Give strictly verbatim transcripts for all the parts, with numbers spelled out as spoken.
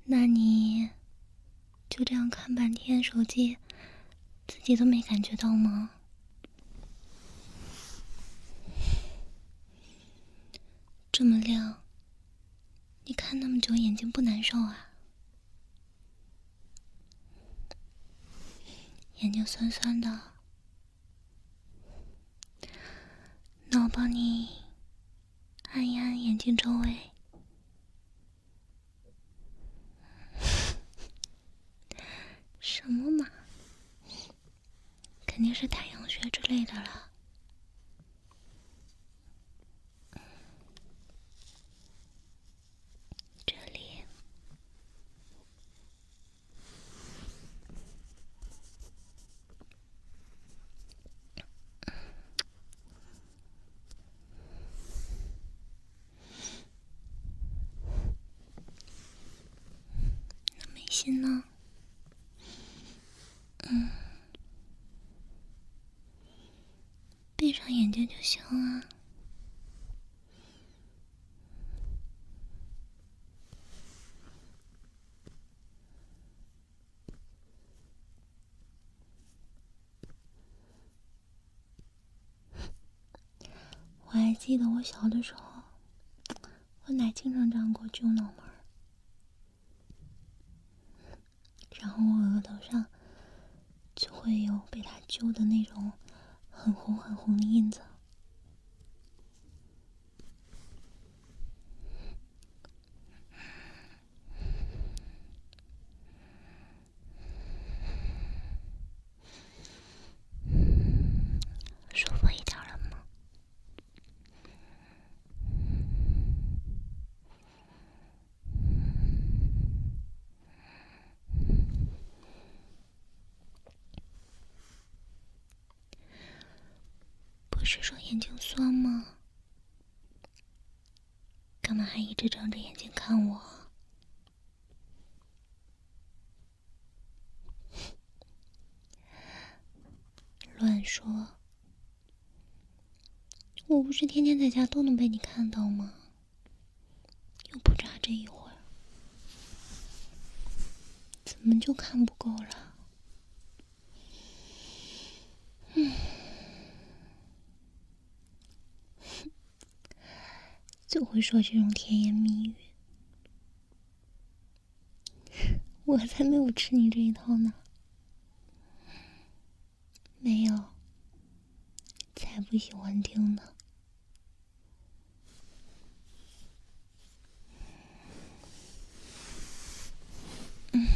那你就这样看半天手机，自己都没感觉到吗？这么亮，你看那么久眼睛不难受啊？眼睛酸酸的，那我帮你按一按眼睛周围。什么嘛，肯定是太阳穴之类的了。这里，那眉心呢？嗯，闭上眼睛就行啊。我还记得我小的时候，我奶经常这样给我揪脑门儿，然后我额头上就会有被他揪的那种很红很红的印子。舒服一点了吗？不是说眼睛酸吗？干嘛还一直睁着眼睛看我？乱说！我不是天天在家都能被你看到吗？又不差这一会儿，怎么就看不够了？嗯，就会说这种甜言蜜语。我才没有吃你这一套呢。没有，才不喜欢听呢。嗯，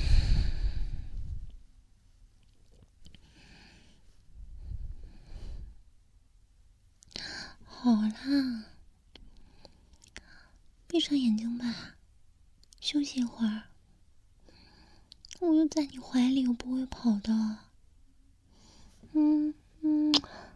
好啦，闭上眼睛吧，休息一会儿。我又在你怀里，我不会跑的。嗯嗯。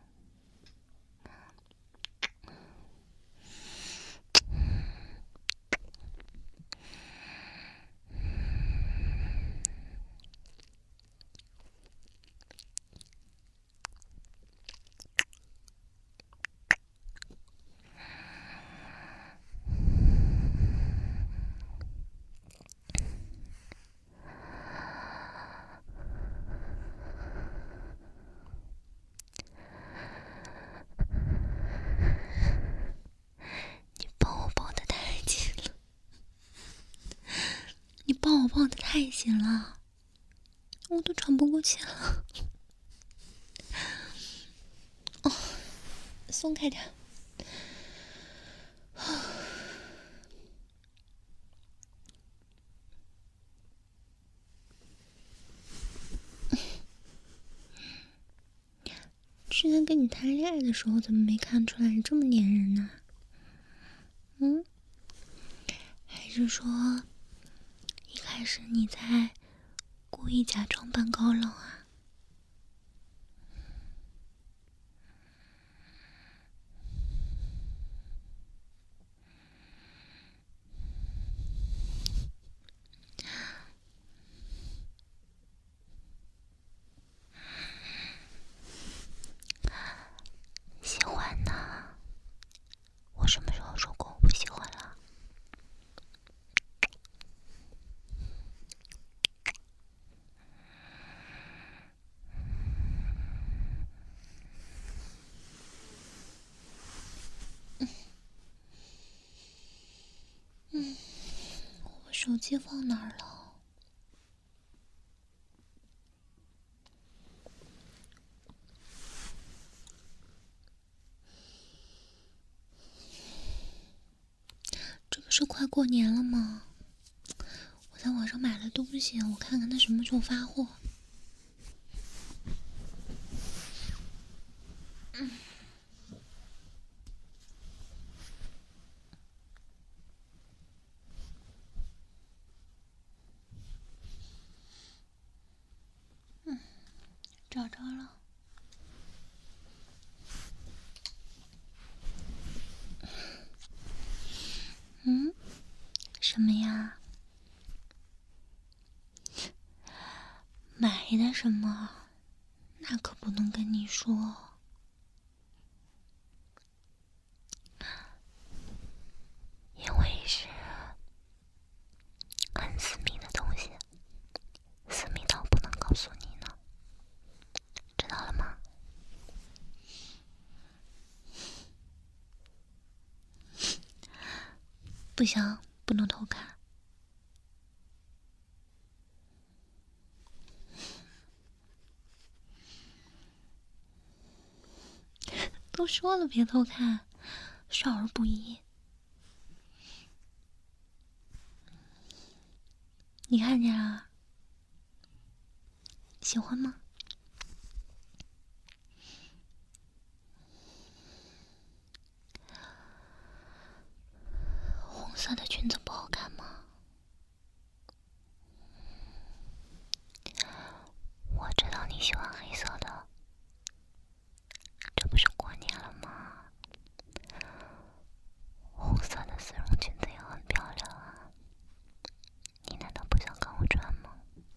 你抱我抱得太紧了，我都喘不过气了。哦，松开点。之前跟你谈恋爱的时候，怎么没看出来你这么粘人呢？嗯？还是说，一开始你在故意假装扮高冷啊？喜欢呢？我什么时候说过我不喜欢了？ 手机放哪儿了？这不是快过年了吗？我在网上买了东西，我看看他什么时候发货。嗯。嗯，找着了。嗯，什么呀？买的什么？那可不能跟你说。因为是很私密的东西，私密到不能告诉你呢，知道了吗？不行，不能偷看。都说了别偷看，少儿不宜。你看见了？喜欢吗？红色的裙子不好看吗？我知道你喜欢黑色的，这不是过年了吗？红色的丝绒裙子也很漂亮啊，你难道不想跟我穿吗？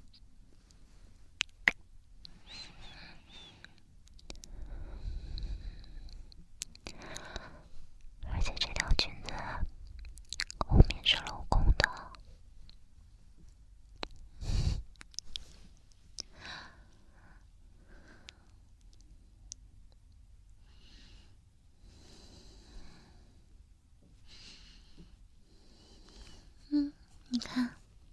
而且这条裙子后面是镂空的。嗯，你看。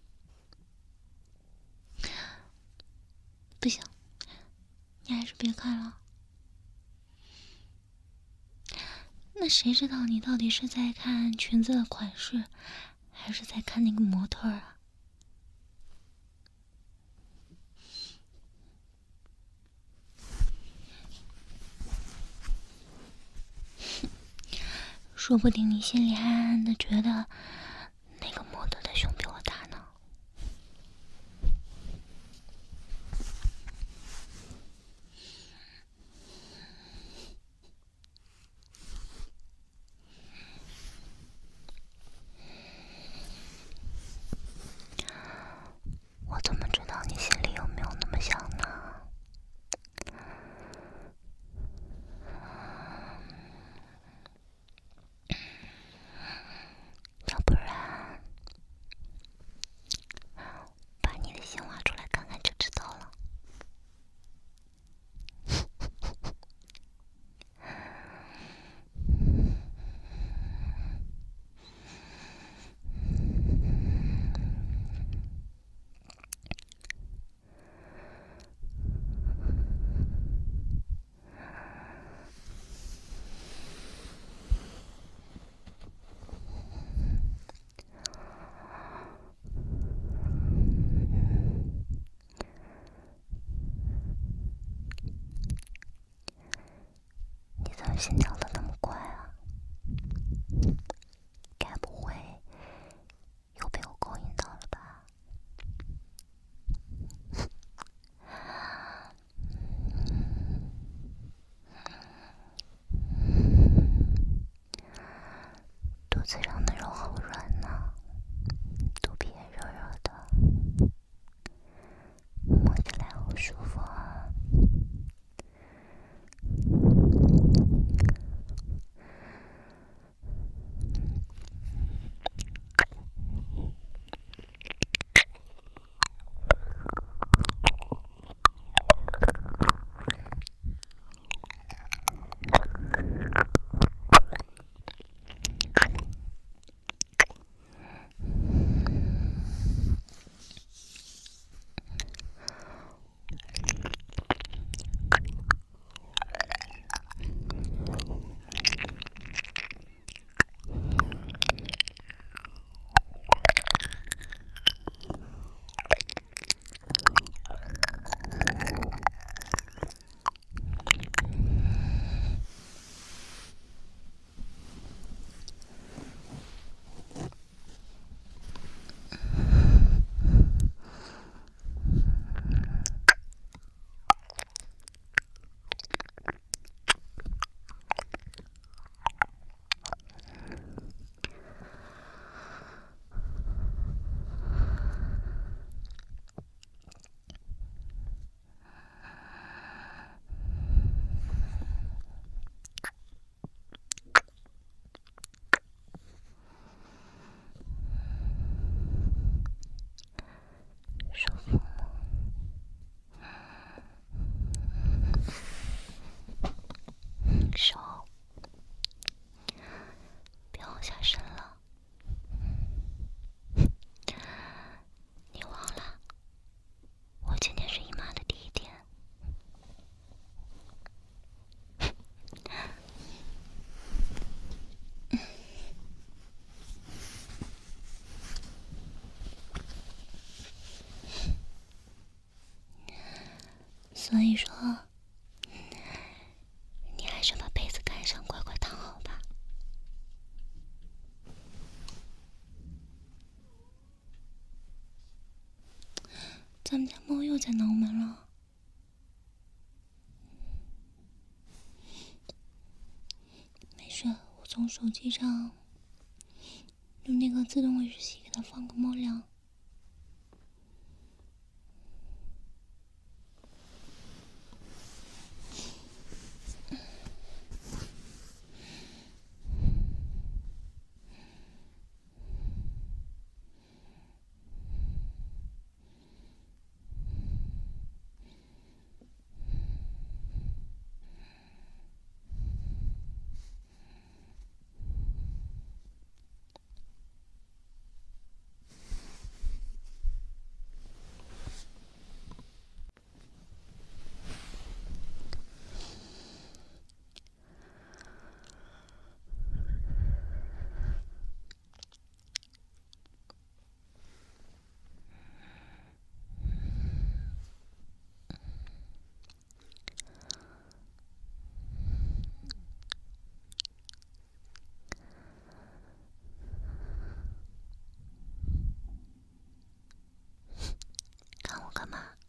不行，你还是别看了。那谁知道你到底是在看裙子的款式，还是在看那个模特啊？说不定你心里暗暗的觉得那个模特的胸比我大呢。我怎么知道你心里有没有那么想呢？要不然把你的心挖出来看看就知道了。心跳的那么快啊，该不会又被我勾引到了吧？肚子上的肉好软呢，肚皮也热热的，摸起来好舒服啊。 所以说，你还是把被子盖上，乖乖躺好吧。咱们家猫又在挠门了。没事，我从手机上用那个自动喂食器给它放个猫粮。看我干嘛？